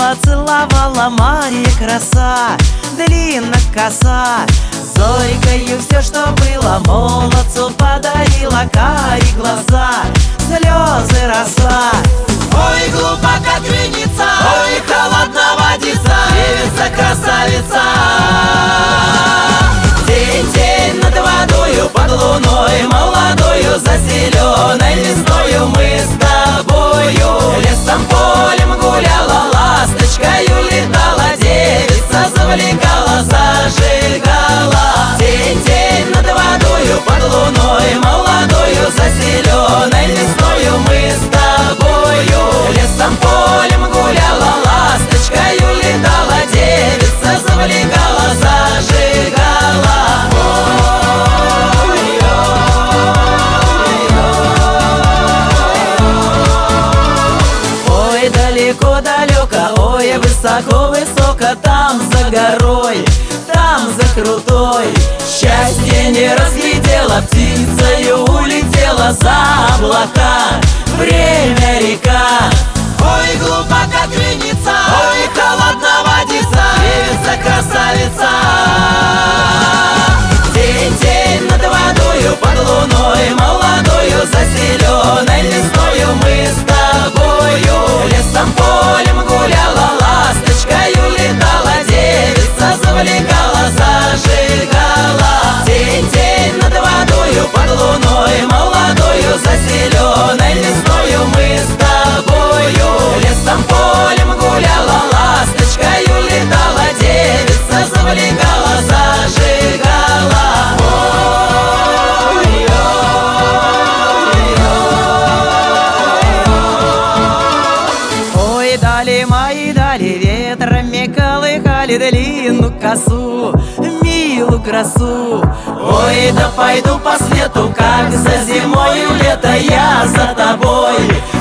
Целовала, целовала Марья краса, длинно коса. Зорькою все, что было, молодцу подарила, карие глаза, слезы роса. Ой, глупа как винница, ой, холодна водица, девица красавица. День, день над водою, под луной молодою, за зеленой лисною мы с тобою. Лесом, полем гуляла, ласточкою летала, девица завлекала, зажигала. День, день над водою, под луной молодою, за зеленой лисною мы с тобою. Лесом, полем гуляла, ласточкою летала, девица завлекала, зажигала. Ой, далеко-далеко, ой, высоко-высоко, там за горой, там за крутой. Счастье не разглядела, птицею улетела за облака. Время река. Ой, глупа как винница, ой, холодна водица, девица красавица. День, день над водою, под луной молодою, за зеленой лисною мы с тобою. Лесом, полем гуляла, ласточкою летала, девица завлекала, зажигала. День, день над водою, под луной молодою, за зеленой лисною мы с тобою. Лесом, полем гуляла, ласточкою летала, девица завлекала, зажигала. Ой, дали мои дали, ветрами колыхали длинную косу, милую красу. Ой, да пойду по свету, как за зимою лето, я за тобой.